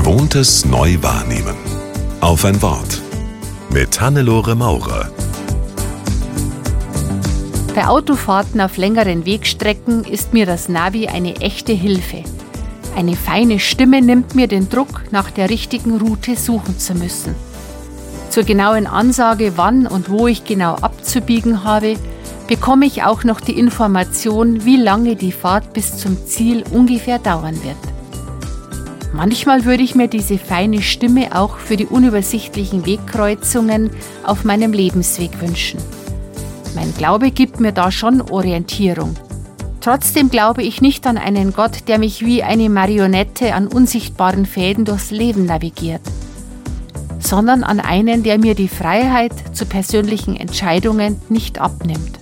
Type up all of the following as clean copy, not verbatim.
Gewohntes neu wahrnehmen. Auf ein Wort. Mit Hannelore Maurer. Bei Autofahrten auf längeren Wegstrecken ist mir das Navi eine echte Hilfe. Eine feine Stimme nimmt mir den Druck, nach der richtigen Route suchen zu müssen. Zur genauen Ansage, wann und wo ich genau abzubiegen habe, bekomme ich auch noch die Information, wie lange die Fahrt bis zum Ziel ungefähr dauern wird. Manchmal würde ich mir diese feine Stimme auch für die unübersichtlichen Wegkreuzungen auf meinem Lebensweg wünschen. Mein Glaube gibt mir da schon Orientierung. Trotzdem glaube ich nicht an einen Gott, der mich wie eine Marionette an unsichtbaren Fäden durchs Leben navigiert, sondern an einen, der mir die Freiheit zu persönlichen Entscheidungen nicht abnimmt.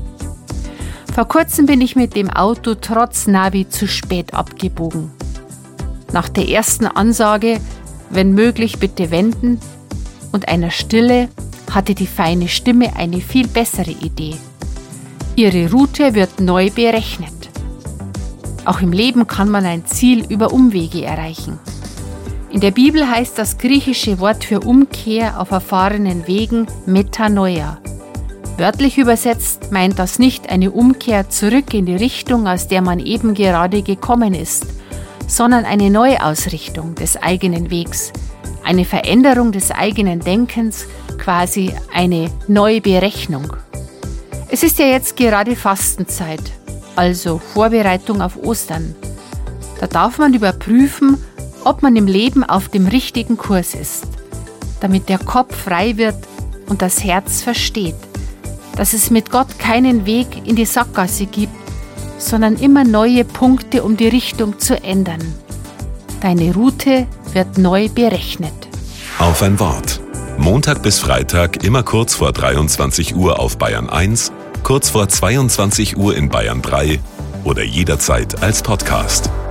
Vor kurzem bin ich mit dem Auto trotz Navi zu spät abgebogen. Nach der ersten Ansage, wenn möglich bitte wenden, und einer Stille, hatte die feine Stimme eine viel bessere Idee. Ihre Route wird neu berechnet. Auch im Leben kann man ein Ziel über Umwege erreichen. In der Bibel heißt das griechische Wort für Umkehr auf erfahrenen Wegen Metanoia. Wörtlich übersetzt meint das nicht eine Umkehr zurück in die Richtung, aus der man eben gerade gekommen ist, sondern eine Neuausrichtung des eigenen Wegs, eine Veränderung des eigenen Denkens, quasi eine Neuberechnung. Es ist ja jetzt gerade Fastenzeit, also Vorbereitung auf Ostern. Da darf man überprüfen, ob man im Leben auf dem richtigen Kurs ist, damit der Kopf frei wird und das Herz versteht, dass es mit Gott keinen Weg in die Sackgasse gibt, sondern immer neue Punkte, um die Richtung zu ändern. Deine Route wird neu berechnet. Auf ein Wort. Montag bis Freitag immer kurz vor 23 Uhr auf Bayern 1, kurz vor 22 Uhr in Bayern 3 oder jederzeit als Podcast.